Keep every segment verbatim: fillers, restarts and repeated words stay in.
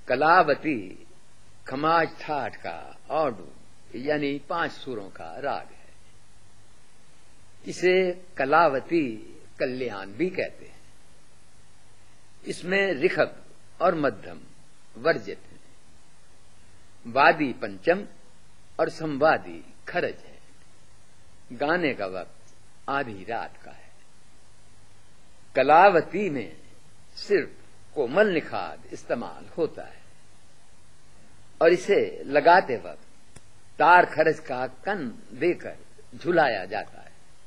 कलावती खमाज ठाठ का औडू यानी पांच सुरों का राग है। इसे कलावती कल्याण भी कहते हैं। इसमें ऋखभ और मध्यम वर्जित है। वादी पंचम और संवादी खरज है। गाने का वक्त आधी रात का है। कलावती में सिर्फ कोमल निखाद इस्तेमाल होता है और इसे लगाते वक्त तार खरज का कन देकर झुलाया जाता है।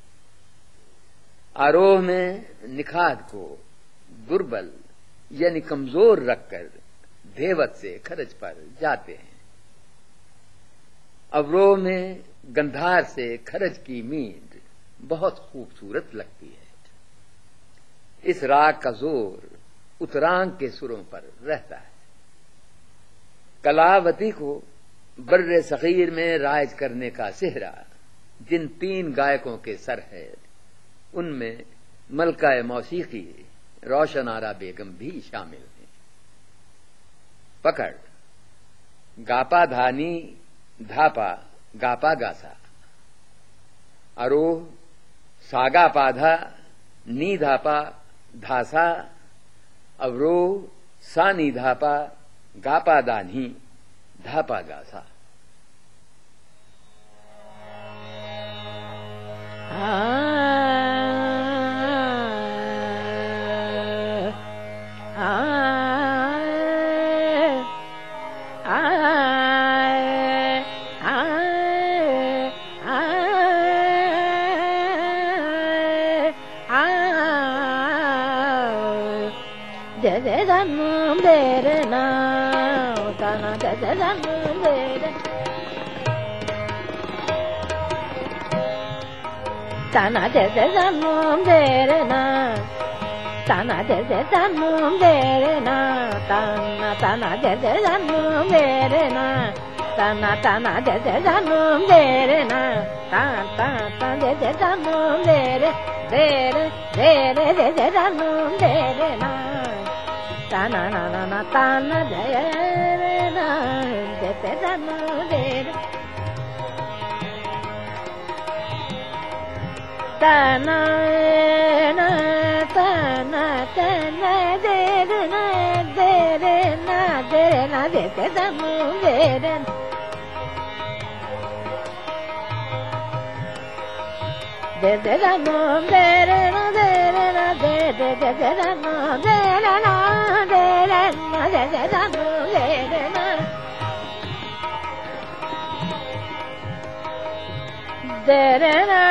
आरोह में निखाद को दुर्बल यानी कमजोर रखकर धेवत से खरज पर जाते हैं। अवरोह में गंधार से खरज की मींड बहुत खूबसूरत लगती है। इस राग का जोर उत्तरांग के सुरों पर रहता है। कलावती को बर्रे सगीर में राज करने का सेहरा जिन तीन गायकों के सर है उनमें मलका मौसीकी रोशन आरा बेगम भी शामिल हैं। पकड़ गापा धानी धापा गापा गासा। आरोह सागा पाधा नी धापा धासा। अवरोह सा नी धापा गापा दानी धापा गासा। Tana de de danum de na, tana de de danum de na, tana tana de de danum de na, tana tana de de danum de na, ta ta ta de de danum de de de de de de danum de na, tana na na na tana de na, de de danum de. Tana na tana tana de na de na de na de de da mu de de de de da mu de na de na de de de de da mu de na na de na de de da mu de de na de na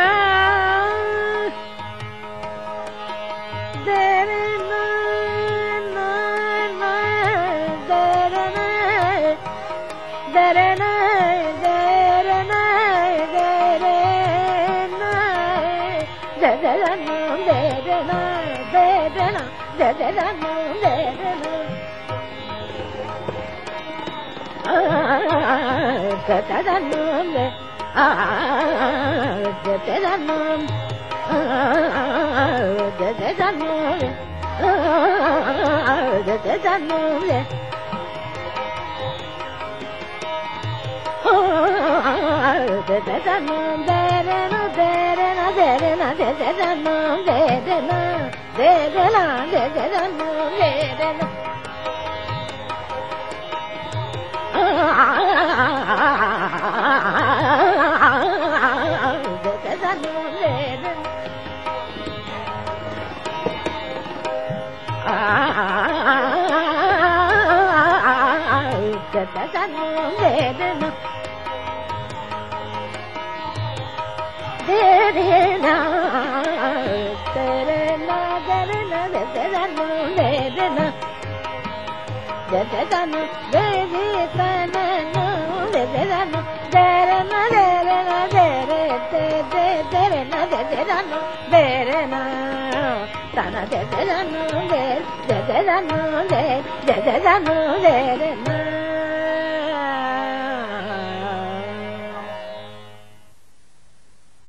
Tana de de da no de de de da no de de de da no de de na